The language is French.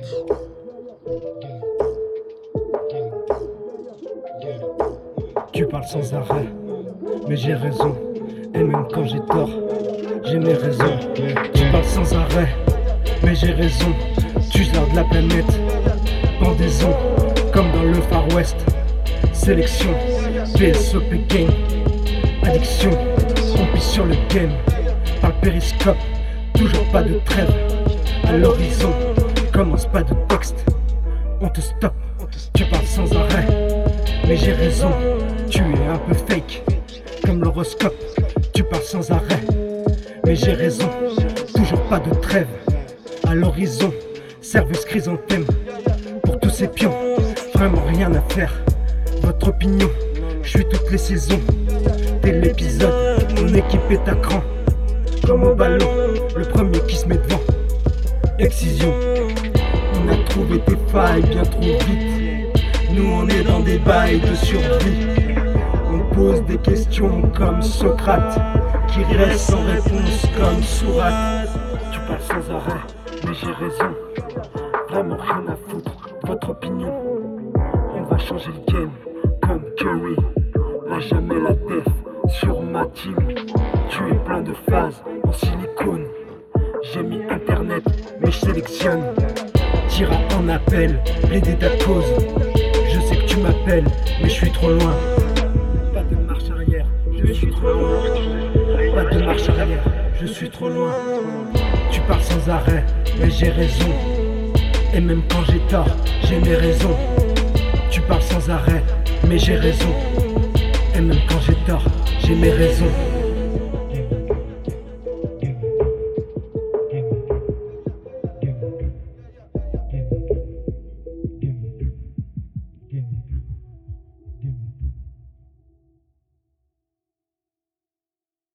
Tu parles sans arrêt, mais j'ai raison. Et même quand j'ai tort, j'ai mes raisons. Tu parles sans arrêt, mais j'ai raison. Tu lardes la planète, pendaison, comme dans le Far West. Sélection, PSOP game, addiction, on pisse sur le game. Par le périscope, toujours pas de trêve. À l'horizon, commence pas de texte. On te stoppe, tu parles sans arrêt, mais j'ai raison. Tu es un peu fake, comme l'horoscope. Tu parles sans arrêt, mais j'ai raison. Toujours pas de trêve. À l'horizon, Servus chrysanthème. Pour tous ces pions, vraiment rien à faire. Votre opinion, je suis toutes les saisons. Dès l'épisode, mon équipe est à cran. Comme au ballon, le premier qui se met devant. Excision, on a trouvé des failles bien trop vite. Nous on est dans des bails de survie. On pose des questions comme Socrate, qui reste sans réponse comme Sourate. Tu parles sans arrêt, mais j'ai raison. Vraiment rien à foutre de votre opinion. On va changer le game comme Curry. Là jamais la def sur ma team. Tu es plein de phases en silicone. J'ai mis internet mais je sélectionne. Tira en appel, plaider ta cause. Je sais que tu m'appelles mais je suis trop loin. Pas de marche arrière, je suis trop loin. Pas de marche arrière, je suis trop loin. Tu parles sans arrêt mais j'ai raison. Et même quand j'ai tort, j'ai mes raisons. Tu parles sans arrêt mais j'ai raison. Et même quand j'ai tort, j'ai mes raisons.